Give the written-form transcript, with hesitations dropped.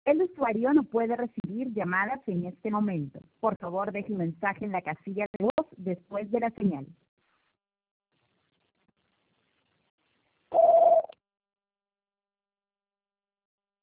El usuario no puede recibir llamadas en este momento. Por favor, deje un mensaje en la casilla de voz después de la señal.